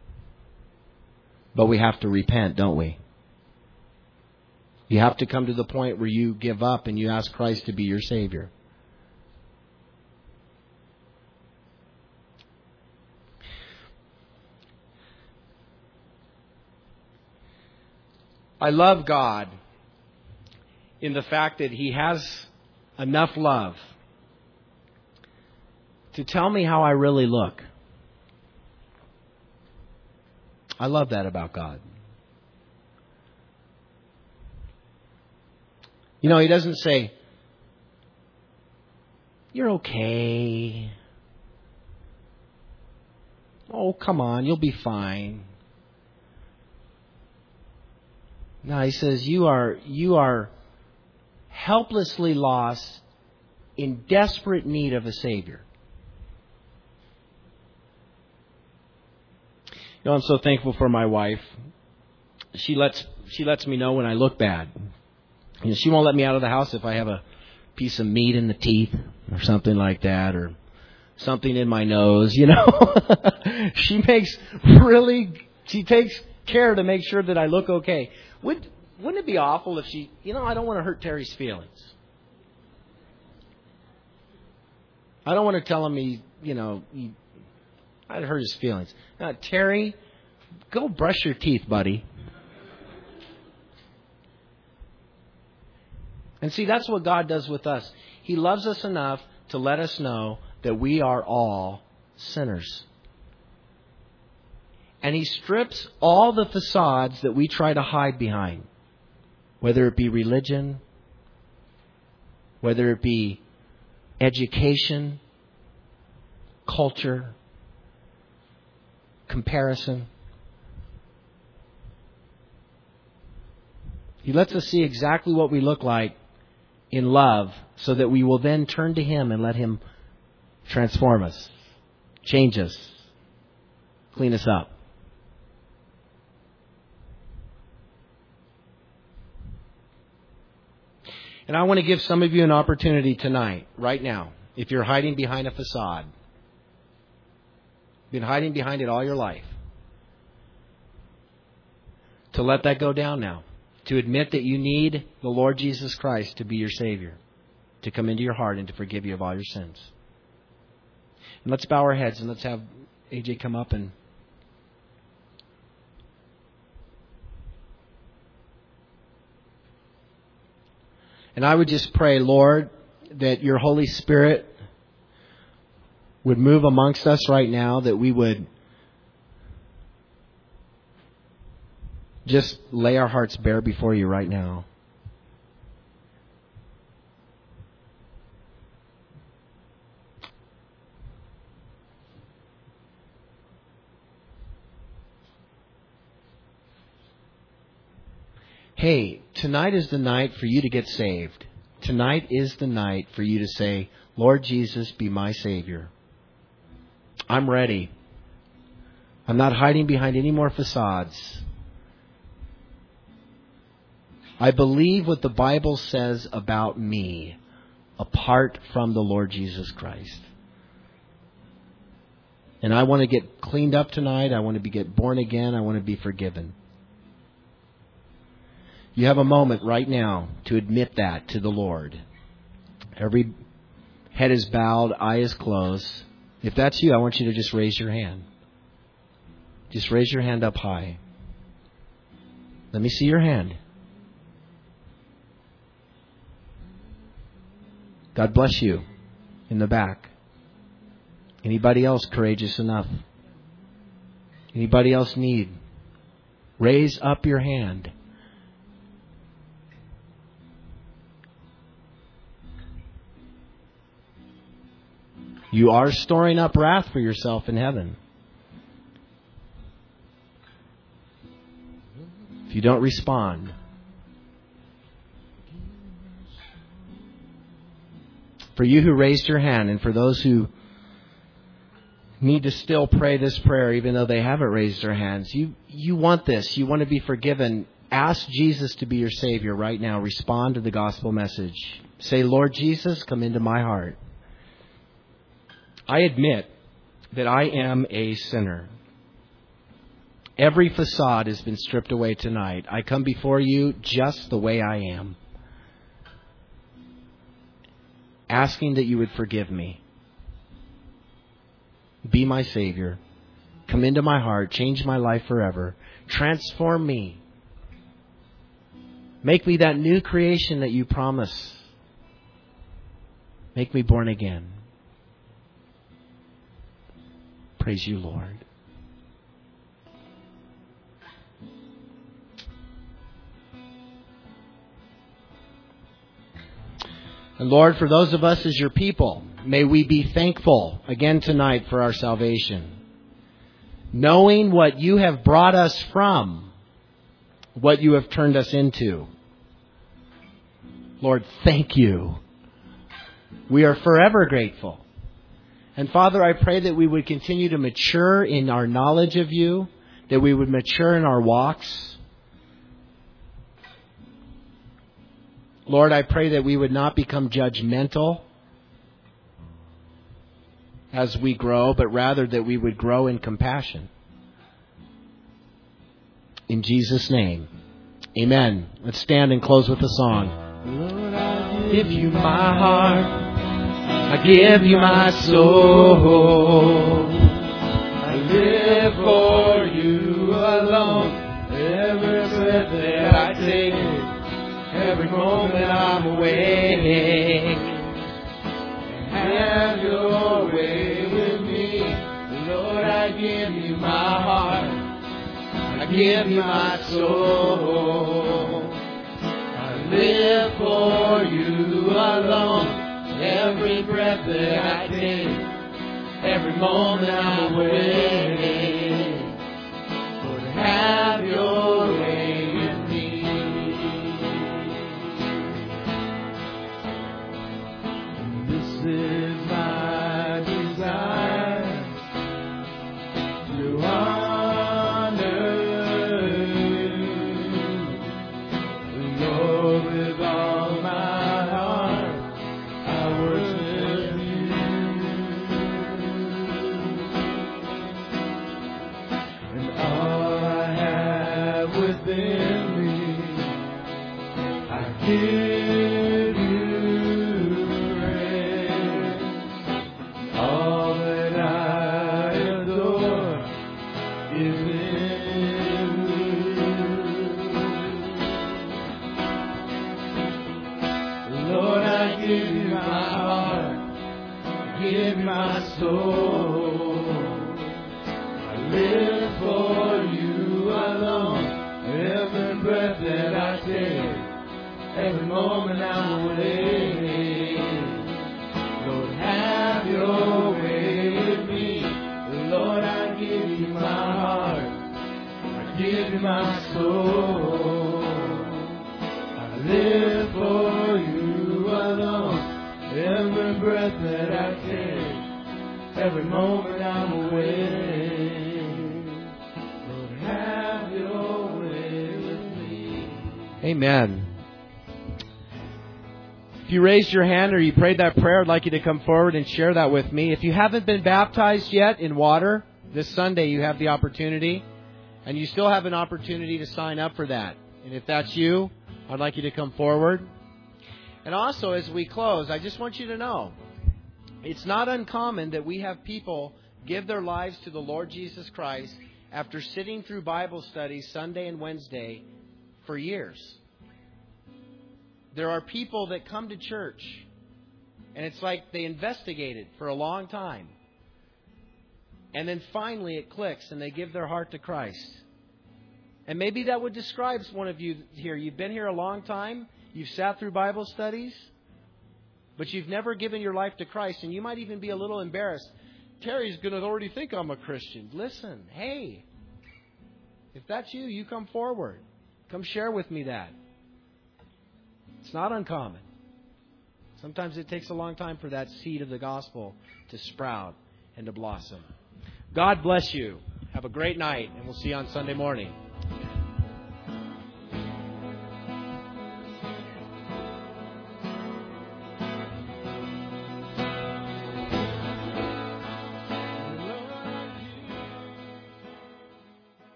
But we have to repent, don't we? You have to come to the point where you give up and you ask Christ to be your Savior. I love God in the fact that He has enough love to tell me how I really look. I love that about God. You know, He doesn't say, you're okay. Oh, come on, you'll be fine. No, He says, you are, you are helplessly lost, in desperate need of a Savior. You know, I'm so thankful for my wife. She lets she lets me know when I look bad. You know, she won't let me out of the house if I have a piece of meat in the teeth or something like that, or something in my nose, you know. She makes really, she takes care to make sure that I look okay. Would, wouldn't it be awful if she, you know, I don't want to hurt Terry's feelings. I don't want to tell him he, you know, he, I'd hurt his feelings. Now, Terry, go brush your teeth, buddy. And see, that's what God does with us. He loves us enough to let us know that we are all sinners. And He strips all the facades that we try to hide behind, whether it be religion, whether it be education, culture, comparison. He lets us see exactly what we look like in love, so that we will then turn to Him and let Him transform us, change us, clean us up. And I want to give some of you an opportunity tonight, right now, if you're hiding behind a facade, been hiding behind it all your life, to let that go down now. To admit that you need the Lord Jesus Christ to be your Savior, to come into your heart and to forgive you of all your sins. And let's bow our heads and let's have A J come up and And I would just pray, Lord, that your Holy Spirit would move amongst us right now, that we would just lay our hearts bare before you right now. Hey, tonight is the night for you to get saved. Tonight is the night for you to say, Lord Jesus, be my Savior. I'm ready. I'm not hiding behind any more facades. I believe what the Bible says about me apart from the Lord Jesus Christ. And I want to get cleaned up tonight. I want to be get born again. I want to be forgiven. You have a moment right now to admit that to the Lord. Every head is bowed, eye is closed. If that's you, I want you to just raise your hand. Just raise your hand up high. Let me see your hand. God bless you in the back. Anybody else courageous enough? Anybody else need? Raise up your hand. You are storing up wrath for yourself in heaven. If you don't respond, for you who raised your hand, and for those who need to still pray this prayer even though they haven't raised their hands, you, you want this. You want to be forgiven. Ask Jesus to be your Savior right now. Respond to the gospel message. Say, Lord Jesus, come into my heart. I admit that I am a sinner. Every facade has been stripped away tonight. I come before you just the way I am, asking that you would forgive me. Be my Savior. Come into my heart. Change my life forever. Transform me. Make me that new creation that you promise. Make me born again. Praise you, Lord. And Lord, for those of us as your people, may we be thankful again tonight for our salvation. Knowing what you have brought us from, what you have turned us into. Lord, thank you. We are forever grateful. And Father, I pray that we would continue to mature in our knowledge of you, that we would mature in our walks. Lord, I pray that we would not become judgmental as we grow, but rather that we would grow in compassion. In Jesus' name, amen. Let's stand and close with a song. Lord, I give you my heart. I give you my soul. I live for you alone. Every breath that I take, every moment I'm awake. Have your way with me. Lord, I give you my heart. I give you my soul. I live for you alone. Every breath that I take, every moment I'm awake. Lord, have your way with me. This is my desire to honor you, Lord, with all my heart. Give you praise. All that I adore is in you. Lord, I give you my heart. I give you my soul. I live for you alone. Every breath that I take, every moment I'm awake. Lord, have your way with me. Lord, I give you my heart. I give you my soul. I live for you alone. Every breath that I take, every moment I'm awake. Lord, have your way with me. Amen. If you raised your hand or you prayed that prayer, I'd like you to come forward and share that with me. If you haven't been baptized yet in water, this Sunday you have the opportunity. And you still have an opportunity to sign up for that. And if that's you, I'd like you to come forward. And also, as we close, I just want you to know, it's not uncommon that we have people give their lives to the Lord Jesus Christ after sitting through Bible studies Sunday and Wednesday for years. There are people that come to church, and it's like they investigated for a long time. And then finally it clicks, and they give their heart to Christ. And maybe that would describe one of you here. You've been here a long time. You've sat through Bible studies, but you've never given your life to Christ. And you might even be a little embarrassed. Terry's going to already think I'm a Christian. Listen, hey, if that's you, you come forward. Come share with me that. It's not uncommon. Sometimes it takes a long time for that seed of the gospel to sprout and to blossom. God bless you. Have a great night, and we'll see you on Sunday morning.